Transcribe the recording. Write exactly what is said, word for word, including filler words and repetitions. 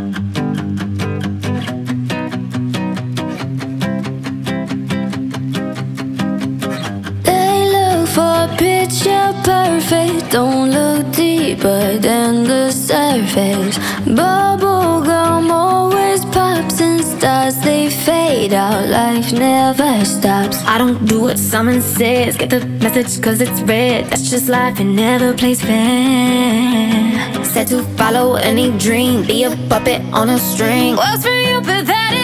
Picture perfect, don't look deeper than the surface. Bubblegum always pops and stars, they fade out, life never stops. I don't do what someone says, get the message cause it's red. That's just life, it never plays fair. Said to follow any dream, be a puppet on a string. Works for you, but that is